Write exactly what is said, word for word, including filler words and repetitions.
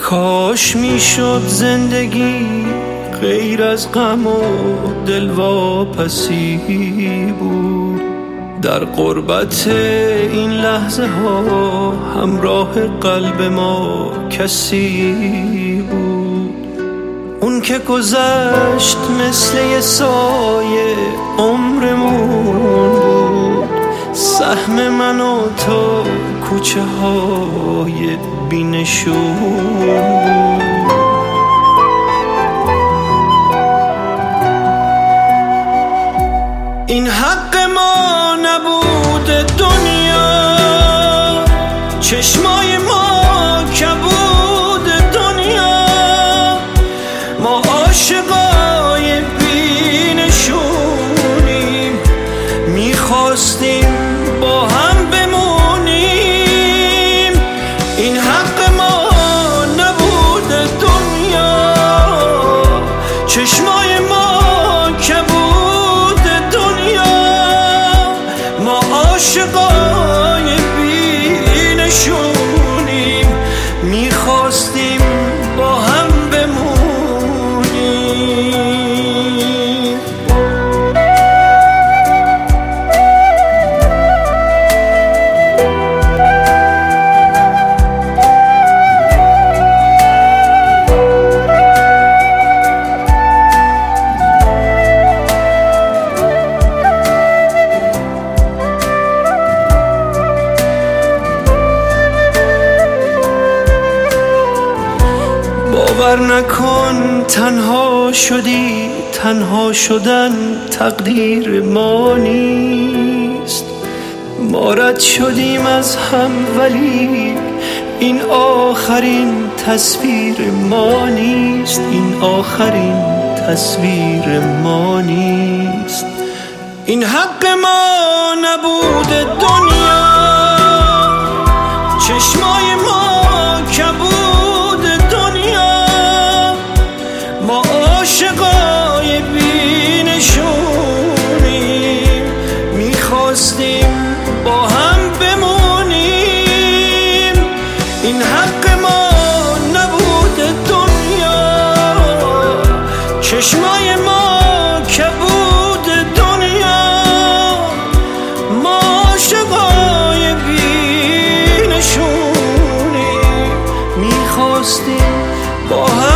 کاش میشد زندگی غیر از غم و دلواپسی بود، در غربت این لحظه ها همراه قلب ما کسی بود. اون که گذشت مثل یه سایه عمرمون بود، سهم من و تو کوچه های بی‌نشون بود. این حق ما نبود دنیا، چشمای ما کبود دنیا، ما عاشقای بی‌نشونیم، میخواستیم با هم بمونیم. این حق ما نبود دنیا، چشمای ما کبود دنیا، ما عاشقای بی‌نشونیم، میخواستیم با هم بمونیم. باور نکن تنها شدی، تنها شدن تقدیر ما نیست. ما رد شدیم از هم ولی این آخرین تصویر ما نیست، این آخرین تصویر ما نیست. این حق ما نبود دنیا، چشمای ما کبود دنیا، ما عاشقای بی‌نشونیم، میخواستیم با هم بمونیم. این حق ما نبود دنیا، چشمای ما کبود دنیا، ما عاشقای بی‌نشونیم، میخواستیم با هم